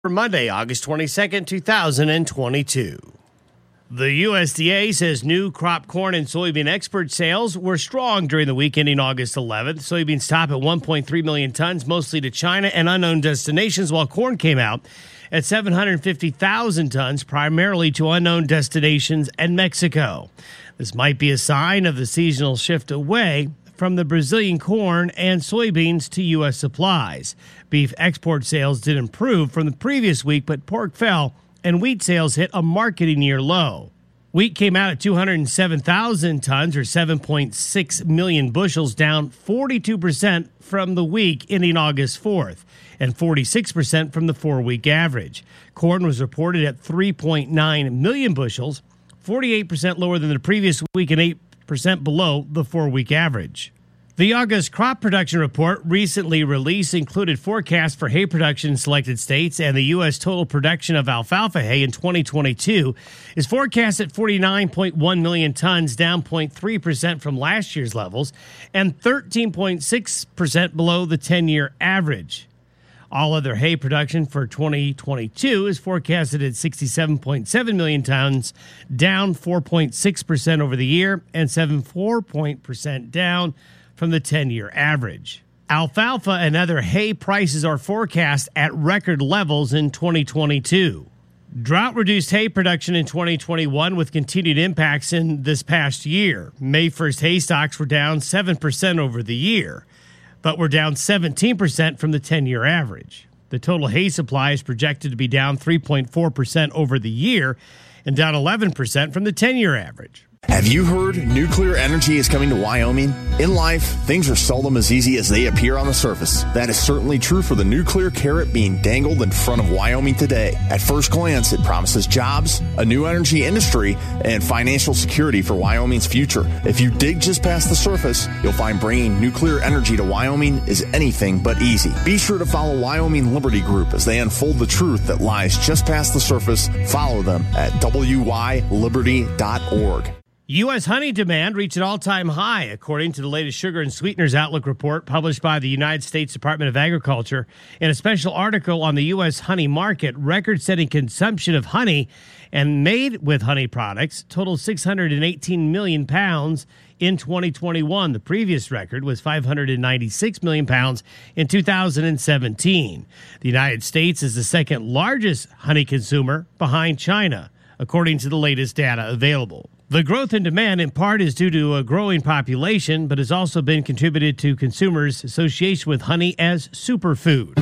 For Monday, August 22nd, 2022. The USDA says new crop corn and soybean export sales were strong during the week ending August 11th. Soybeans top at 1.3 million tons, mostly to China and unknown destinations, while corn came out at 750,000 tons, primarily to unknown destinations and Mexico. This might be a sign of the seasonal shift away from the Brazilian corn and soybeans to U.S. supplies. Beef export sales did improve from the previous week, but pork fell and wheat sales hit a marketing-year low. Wheat came out at 207,000 tons, or 7.6 million bushels, down 42% from the week ending August 4th, and 46% from the 4-week average. Corn was reported at 3.9 million bushels, 48% lower than the previous week and 8% below the 4-week average. The August crop production report recently released included forecasts for hay production in selected states, and the U.S. total production of alfalfa hay in 2022 is forecast at 49.1 million tons, down 0.3% from last year's levels and 13.6% below the 10-year average. All other hay production for 2022 is forecasted at 67.7 million tons, down 4.6% over the year and 7.4% down from the 10-year average. Alfalfa and other hay prices are forecast at record levels in 2022. Drought-reduced hay production in 2021 with continued impacts in this past year. May 1st hay stocks were down 7% over the year, but were down 17% from the 10-year average. The total hay supply is projected to be down 3.4% over the year and down 11% from the 10-year average. Have you heard nuclear energy is coming to Wyoming? In life, things are seldom as easy as they appear on the surface. That is certainly true for the nuclear carrot being dangled in front of Wyoming today. At first glance, it promises jobs, a new energy industry, and financial security for Wyoming's future. If you dig just past the surface, you'll find bringing nuclear energy to Wyoming is anything but easy. Be sure to follow Wyoming Liberty Group as they unfold the truth that lies just past the surface. Follow them at wyliberty.org. U.S. honey demand reached an all-time high, according to the latest Sugar and Sweeteners Outlook report published by the United States Department of Agriculture. In a special article on the U.S. honey market, record-setting consumption of honey and made with honey products totaled 618 million pounds in 2021. The previous record was 596 million pounds in 2017. The United States is the second largest honey consumer behind China, according to the latest data available. The growth in demand in part is due to a growing population, but has also been contributed to consumers' association with honey as superfood.